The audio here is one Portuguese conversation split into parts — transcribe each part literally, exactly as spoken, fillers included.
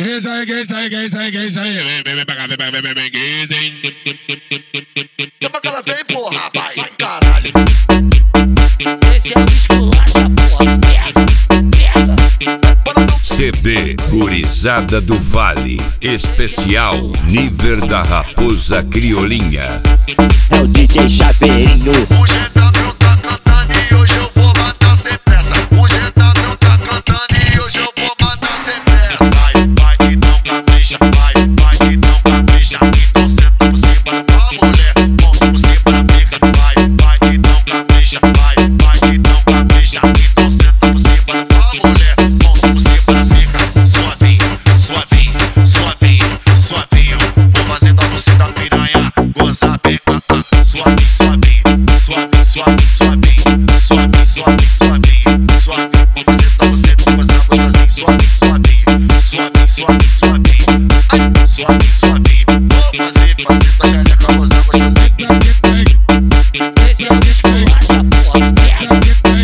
Que sai, que sai, que sai, que sai. Vem, vem, vem pra cá, vem, vem, vem, vem, que tem. Chama que ela vem, porra, vai, vai, caralho. Esse é o esculacha, porra. Pega, pega. C D Gurizada do Vale, especial Nível da Raposa Criolinha. É o D J Chaveirinho. O G W tá cantando e hoje eu vou matar sem pressa. O G W tá cantando e hoje eu vou matar sem pressa. Vai, vai, então capricha, vai, vai, então capricha. Então senta por cima da mulher, monta por cima da pica. Vai, vai, então capricha, vai, vai, então capricha. Então senta por cima da mulher, monta por cima da pica. Suavinho, suavinho, suavinho, suavinho. Vou fazer da você da piranha gozar bem. Suave, suave, suave, suave, suave, suave, suave, suave, suave. Vou fazer pra você, vou gozar gostosinho. Suave, suave, suave, suave, suave, ai, suave, suave. Vou fazer, fazer pra xereca gozar gostosinho. Esse é o esculacha, porra. Pega,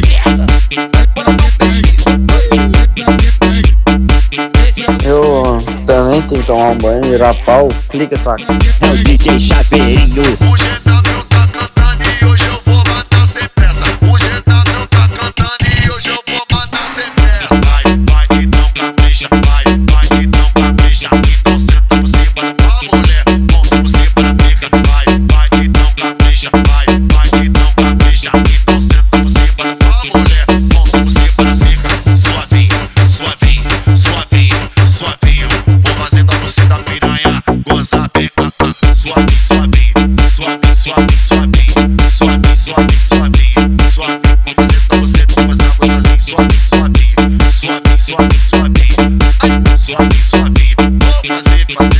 pega. Eu também tenho que tomar um banho, virar pau, clica essa. É o D J Chaveirinho. O G W tá cantando e hoje eu vou matar sem pressa. O G W tá cantando e hoje eu vou matar sem pressa. Vai, vai, então capricha, vai, vai, então capricha. Então senta por cima da mulher, monta por cima da pica. Vai, vai, então capricha, vai, vai, então capricha. Então senta por cima da mulher, monta por cima da pica. Suavinho, suavinho, suavinho, suavinho. Vou fazer da você da piranha gozar bem. Suave, suave, suave, suave, suave, suave, suave, suave, suave. Vou fazer pra você, vou gozar gostosinho. Suave, suave, suave, suave, suave, ai, suave, suave. Vou fazer, fazer.